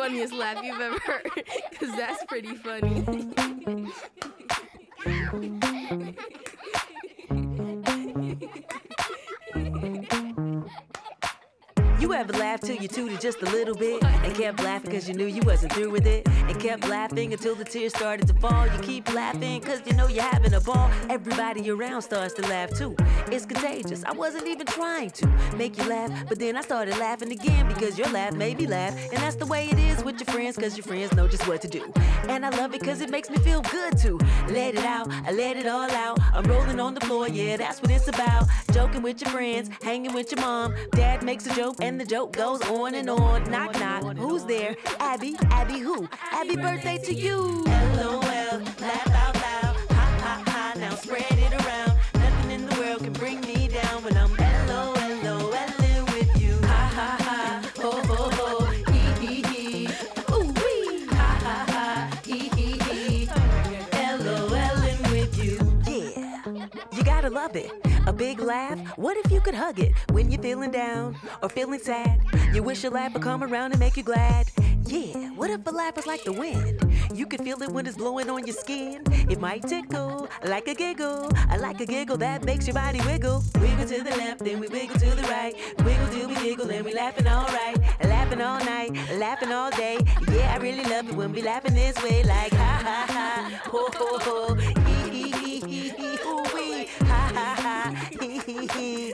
funniest laugh you've ever heard, because that's pretty funny. You ever laughed till you tooted just a little bit and kept laughing because you knew you wasn't through with it, and kept laughing until the tears started to fall? You keep laughing because you know you're having a ball. Everybody around starts to laugh too. It's contagious. I wasn't even trying to make you laugh, but then I started laughing again because your laugh made me laugh. And that's the way it is with your friends, because your friends know just what to do. And I love it because it makes me feel good to let it out. I let it all out. I'm rolling on the floor, yeah, that's what it's about. Joking with your friends, hanging with your mom. Dad makes a joke and the joke goes on and on. Knock, knock, who's there? Abby, Abby who? Happy birthday to you. LOL, laugh out loud. Ha, ha, ha, now spread it around. Nothing in the world can bring me down when I'm LOLing with you. Ha, ha, ha, ho, ho, ho, hee, hee, hee. Ooh, wee, ha, ha, ha, hee, hee, hee. LOLing with you. Yeah, you gotta love it. A big laugh, what if you could hug it when you're feeling down or feeling sad? You wish your laugh would come around and make you glad. Yeah, what if a laugh was like the wind? You can feel it when it's blowing on your skin. It might tickle like a giggle. I like a giggle that makes your body wiggle. Wiggle to the left, then we wiggle to the right. Wiggle till we giggle and we laughing all right. Laughing all night, laughing all day. Yeah, I really love it when we laughing this way. Like ha ha ha, ho ho ho, hee hee hee hee hee, hoo wee, ha ha ha, hee hee hee.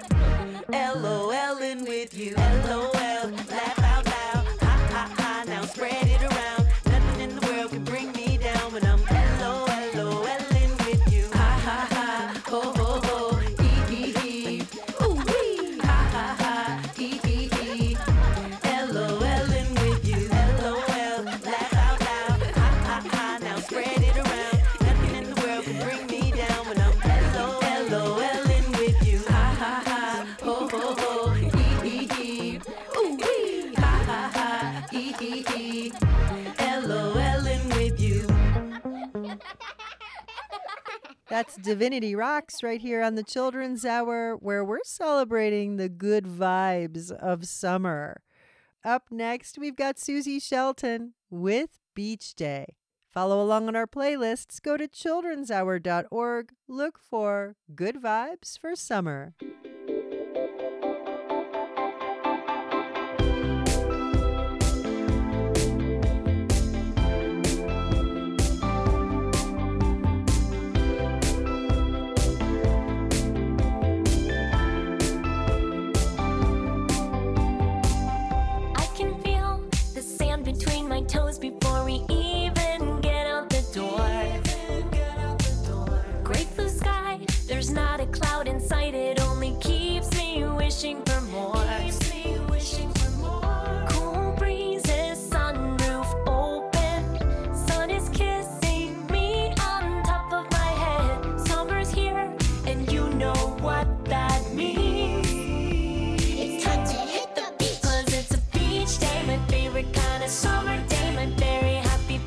LOLing with you. LOL, laugh out loud. Ha ha ha, now spread it around. Nothing in the world can bring me down when I'm LOLing with you. Ha ha ha, ho ho ho, hee hee hee. Ooh wee, ha ha ha, hee hee hee. LOLing with you. LOL, laugh out loud. Ha ha ha, now spread it around. Nothing in the world can bring me down when I'm LOLing with you. Ha ha ha, ho ho ho, hee hee hee. Ooh wee, ha ha ha, hee hee hee. LOLing with you. That's Divinity Rocks right here on the Children's Hour, where we're celebrating the good vibes of summer. Up next, we've got Susie Shelton with Beach Day. Follow along on our playlists. Go to childrenshour.org. Look for Good Vibes for Summer. I can feel the sand between my toes before we even get out the door. Great blue sky, there's not a cloud in sight. It only keeps me wishing for more. Cool breezes, sunroof open. Sun is kissing me on top of my head. Summer's here, and you know what that means. It's time to hit the beach. 'Cause it's a beach day, my favorite kind of summer day. My very happy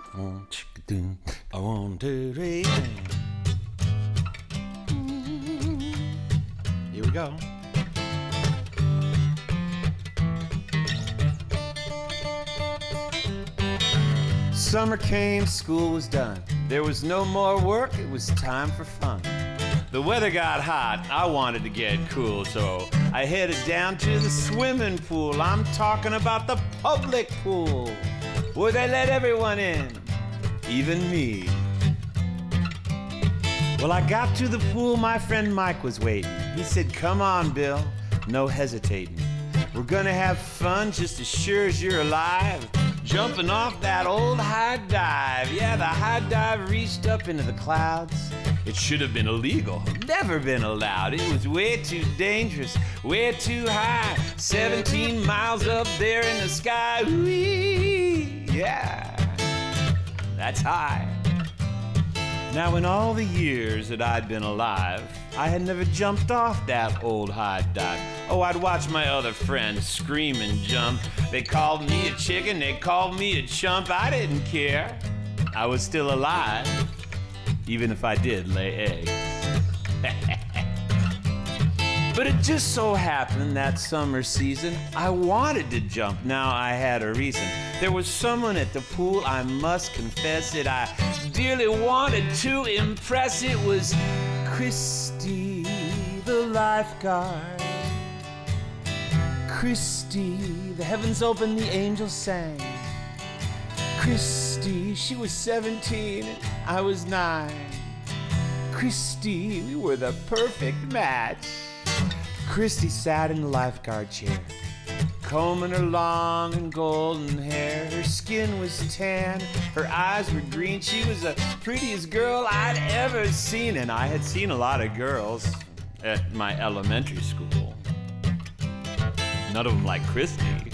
I want to raise. Here we go. Summer came, school was done. There was no more work, it was time for fun. The weather got hot, I wanted to get cool, so I headed down to the swimming pool. I'm talking about the public pool, where they let everyone in, even me. Well, I got to the pool, my friend Mike was waiting. He said, "Come on, Bill, no hesitating. We're gonna have fun just as sure as you're alive. Jumping off that old high dive." Yeah, the high dive reached up into the clouds. It should have been illegal, never been allowed. It was way too dangerous, way too high. 17 miles up there in the sky. Whee! Yeah, that's high. Now, in all the years that I'd been alive, I had never jumped off that old high dive. Oh, I'd watch my other friends scream and jump. They called me a chicken, they called me a chump. I didn't care. I was still alive, even if I did lay eggs. But it just so happened that summer season, I wanted to jump. Now I had a reason. There was someone at the pool, I must confess it, I dearly wanted to impress. It was Christy, the lifeguard. Christy, the heavens opened, the angels sang. Christy, she was 17 and I was 9. Christy, we were the perfect match. Christy sat in the lifeguard chair, combing her long and golden hair. Her skin was tan, her eyes were green. She was the prettiest girl I'd ever seen, and I had seen a lot of girls at my elementary school. None of them like Christy.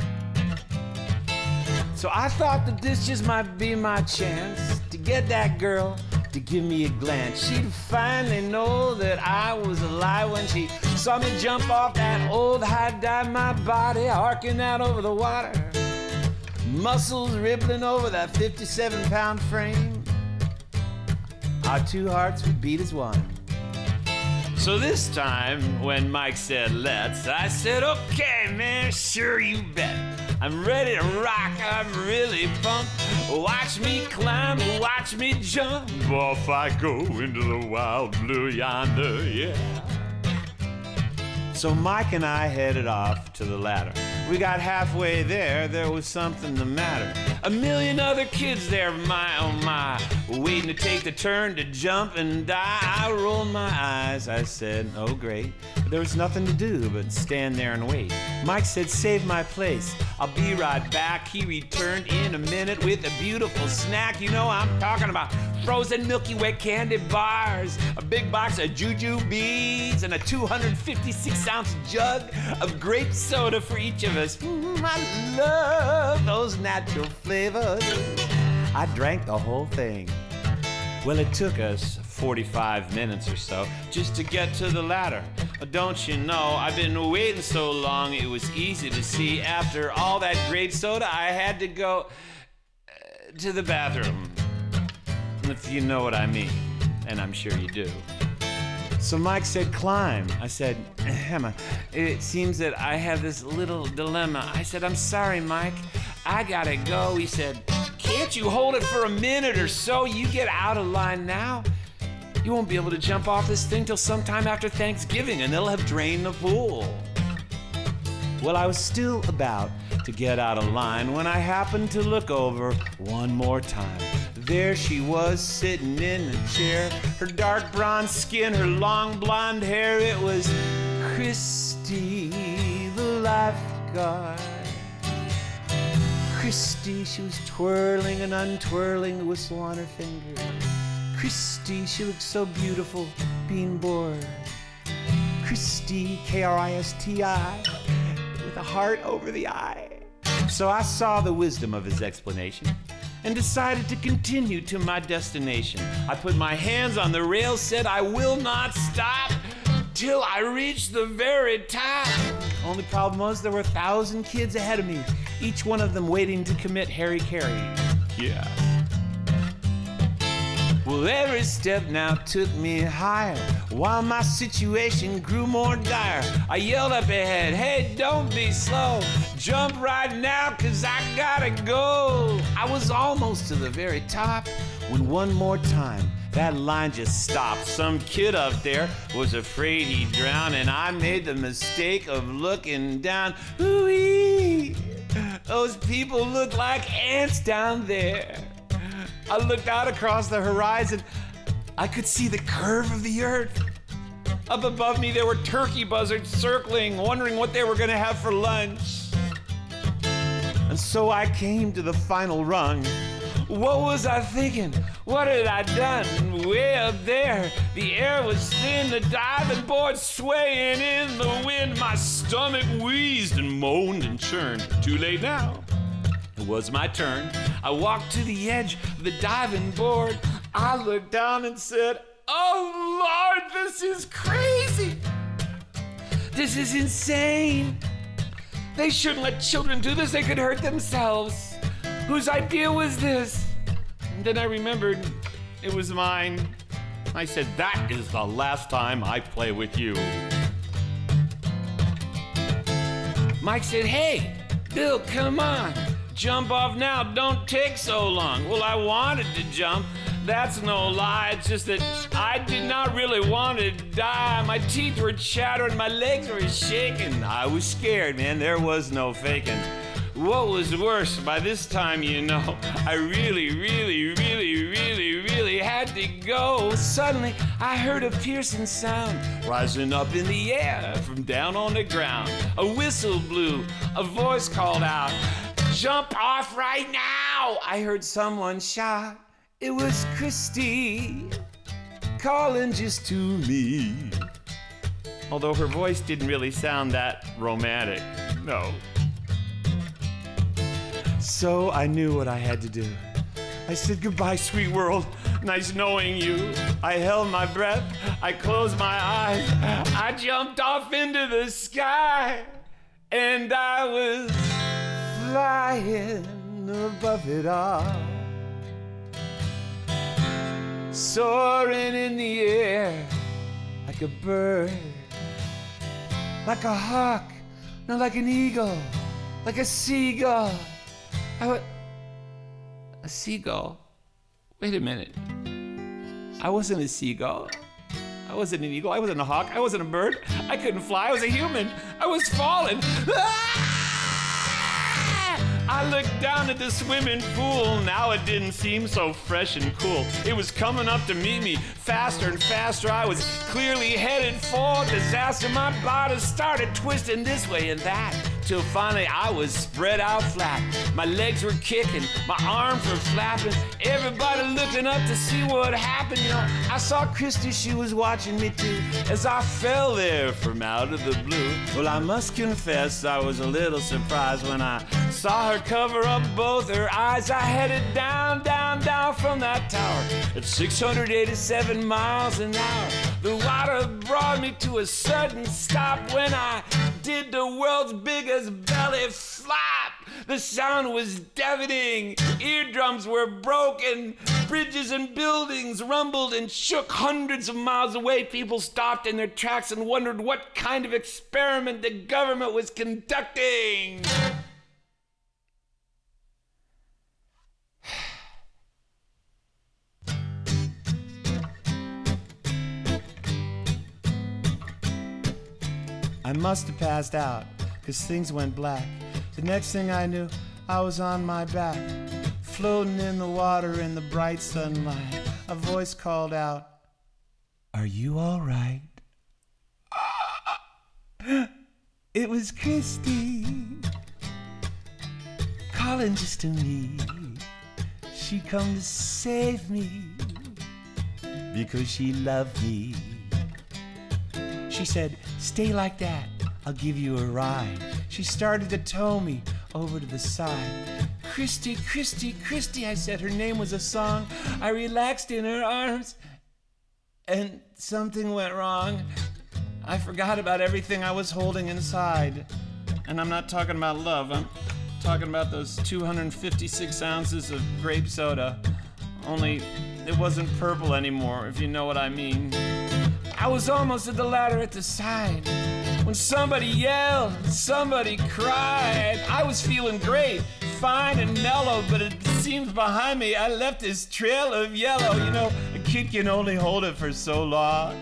So I thought that this just might be my chance to get that girl to give me a glance. She'd finally know that I was alive when she saw me jump off that old high dive, my body arcing out over the water, muscles rippling over that 57-pound frame. Our two hearts would beat as one. So this time, when Mike said let's, I said, "Okay, man, sure, you bet. I'm ready to rock, I'm really pumped. Watch me climb, watch me jump. Off I go into the wild blue yonder, yeah." So Mike and I headed off to the ladder. We got halfway there was something the matter. A million other kids there, my oh my, waiting to take the turn to jump and die. I rolled my eyes, I said, "Oh great." But there was nothing to do but stand there and wait. Mike said, "Save my place, I'll be right back." He returned in a minute with a beautiful snack. You know I'm talking about frozen Milky Way candy bars, a big box of Juju beads, and a 256-ounce jug of grape soda for each of us. I love those natural flavors. I drank the whole thing. Well, it took us 45 minutes or so just to get to the ladder. Don't you know, I've been waiting so long, it was easy to see. After all that grape soda, I had to go to the bathroom. If you know what I mean, and I'm sure you do. So Mike said, "Climb." I said, "Emma, it seems that I have this little dilemma." I said, "I'm sorry, Mike, I gotta go." He said, "Can't you hold it for a minute or so? You get out of line now, you won't be able to jump off this thing till sometime after Thanksgiving, and they'll have drained the pool." Well, I was still about to get out of line when I happened to look over one more time. There she was, sitting in a chair, her dark bronze skin, her long blonde hair. It was Christy, the lifeguard. Christy, she was twirling and untwirling the whistle on her finger. Christy, she looked so beautiful, being bored. Christy, K-R-I-S-T-I, with a heart over the I. So I saw the wisdom of his explanation and decided to continue to my destination. I put my hands on the rail, said I will not stop till I reach the very top. Only problem was there were 1,000 kids ahead of me, each one of them waiting to commit Harry Carey. Yeah. Well, every step now took me higher, while my situation grew more dire. I yelled up ahead, hey, don't be slow. Jump right now, 'cause I gotta go. I was almost to the very top when one more time that line just stopped. Some kid up there was afraid he'd drown, and I made the mistake of looking down. Ooh-wee! Those people look like ants down there. I looked out across the horizon. I could see the curve of the earth. Up above me, there were turkey buzzards circling, wondering what they were gonna have for lunch. And so I came to the final rung. What was I thinking? What had I done? Way up there, the air was thin, the diving board swaying in the wind. My stomach wheezed and moaned and churned. Too late now. It was my turn. I walked to the edge of the diving board. I looked down and said, oh Lord, this is crazy. This is insane. They shouldn't let children do this. They could hurt themselves. Whose idea was this? And then I remembered it was mine. I said, that is the last time I play with you. Mike said, hey, Bill, come on. Jump off now, don't take so long. Well, I wanted to jump, that's no lie. It's just that I did not really want to die. My teeth were chattering, my legs were shaking. I was scared, man, there was no faking. What was worse, by this time, you know, I really had to go. Suddenly, I heard a piercing sound rising up in the air from down on the ground. A whistle blew, a voice called out, jump off right now! I heard someone shout. It was Christy calling just to me. Although her voice didn't really sound that romantic, no. So I knew what I had to do. I said, goodbye, sweet world. Nice knowing you. I held my breath. I closed my eyes. I jumped off into the sky. And I was flying above it all. Soaring in the air like a bird. Like a hawk. No, like an eagle. Like a seagull. A seagull? Wait a minute. I wasn't a seagull. I wasn't an eagle. I wasn't a hawk. I wasn't a bird. I couldn't fly. I was a human. I was falling. I looked down at the swimming pool. Now it didn't seem so fresh and cool. It was coming up to meet me faster and faster. I was clearly headed for disaster. My body started twisting this way and that, till finally I was spread out flat. My legs were kicking, my arms were flapping, everybody looking up to see what happened. You know, I saw Christy, she was watching me too, as I fell there from out of the blue. Well, I must confess I was a little surprised when I saw her cover up both her eyes. I headed down, down, down from that tower at 687 miles an hour. The water brought me to a sudden stop when I did the world's biggest belly flop. The sound was deafening. Eardrums were broken. Bridges and buildings rumbled and shook hundreds of miles away. People stopped in their tracks and wondered what kind of experiment the government was conducting. I must have passed out, 'cause things went black. The next thing I knew, I was on my back, floating in the water in the bright sunlight. A voice called out, "Are you all right?" It was Christy, calling just to me. She come to save me, because she loved me. She said, "Stay like that, I'll give you a ride." She started to tow me over to the side. "Christy, Christy, Christy," I said. Her name was a song. I relaxed in her arms, and something went wrong. I forgot about everything I was holding inside. And I'm not talking about love. I'm talking about those 256 ounces of grape soda. Only It wasn't purple anymore, if you know what I mean. I was almost at the ladder at the side when somebody yelled, somebody cried. I was feeling great, fine and mellow, but it seems behind me I left this trail of yellow. You know, a kid can only hold it for so long.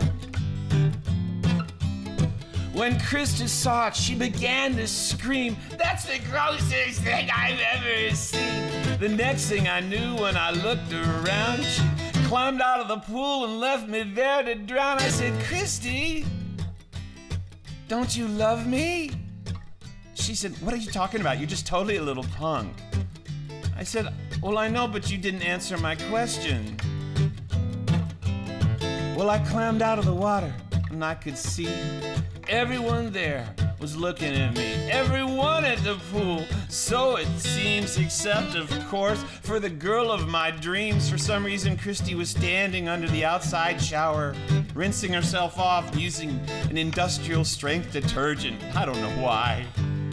When Krista saw it, she began to scream, "That's the grossest thing I've ever seen." The next thing I knew, when I looked around, she climbed out of the pool and left me there to drown. I said, "Christy, don't you love me?" She said, "What are you talking about? You're just totally a little punk." I said, "Well, I know, but you didn't answer my question." Well, I climbed out of the water and I could see everyone there was looking at me. Everyone at the pool, so it seems, except, of course, for the girl of my dreams. For some reason, Christy was standing under the outside shower, rinsing herself off using an industrial strength detergent. I don't know why.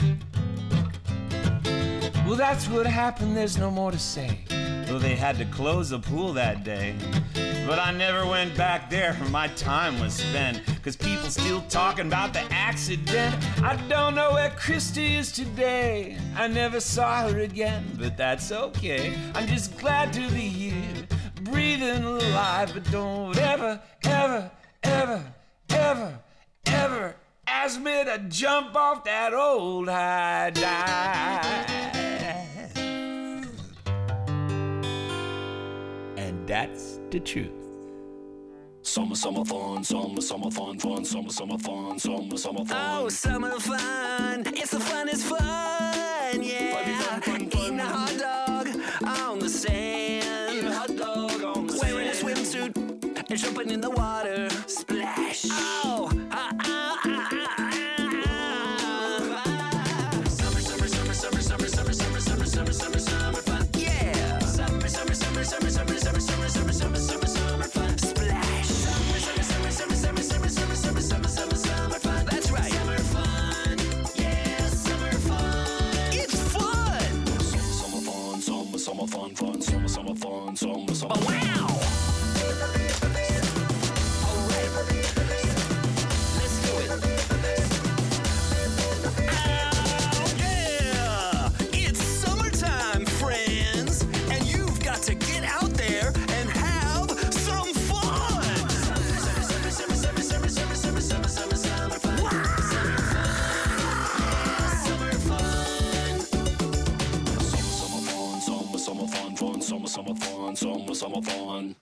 Well, that's what happened. There's no more to say. Though they had to close the pool that day. But I never went back there. My time was spent. 'Cause people still talking about the accident. I don't know where Christy is today. I never saw her again, but that's okay. I'm just glad to be here, breathing alive. But don't ever, ever, ever, ever, ever ask me to jump off that old high dive. And that's the truth. Summer fun, summer fun, summer fun. Oh, summer fun. It's the funnest fun, yeah. Eating a hot dog on the sand. Wearing a swimsuit and jumping in the water. Splash. Oh, Summer fun. Yeah. Summer fun. Splash. Summer fun. That's right. Summer fun. Yeah, summer fun. It's fun. Summer fun. Oh, wow. All right. Let's do it. Oh, yeah. It's summertime, friends. And you've got to get out there and have some fun. Summer fun. Wow. Summer fun. Summer fun.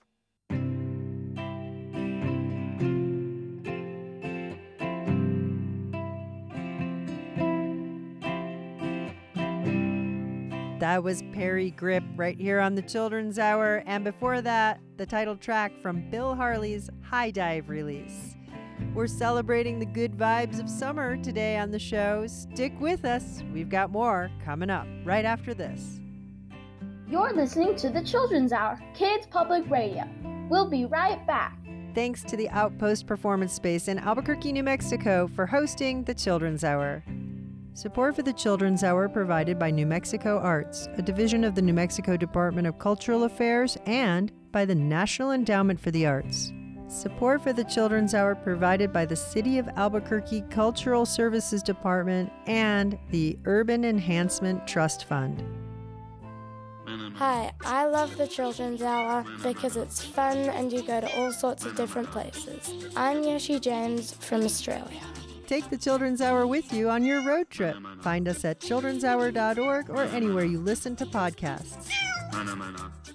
That was Perry Grip right here on the Children's Hour. And before that, the title track from Bill Harley's High Dive release. We're celebrating the good vibes of summer today on the show. Stick with us. We've got more coming up right after this. You're listening to the Children's Hour, Kids Public Radio. We'll be right back. Thanks to the Outpost Performance Space in Albuquerque, New Mexico for hosting the Children's Hour. Support for the Children's Hour provided by New Mexico Arts, a division of the New Mexico Department of Cultural Affairs, and by the National Endowment for the Arts. Support for the Children's Hour provided by the City of Albuquerque Cultural Services Department and the Urban Enhancement Trust Fund. Hi, I love the Children's Hour because it's fun and you go to all sorts of different places. I'm Yoshi James from Australia. Take the Children's Hour with you on your road trip. Find us at childrenshour.org or anywhere you listen to podcasts.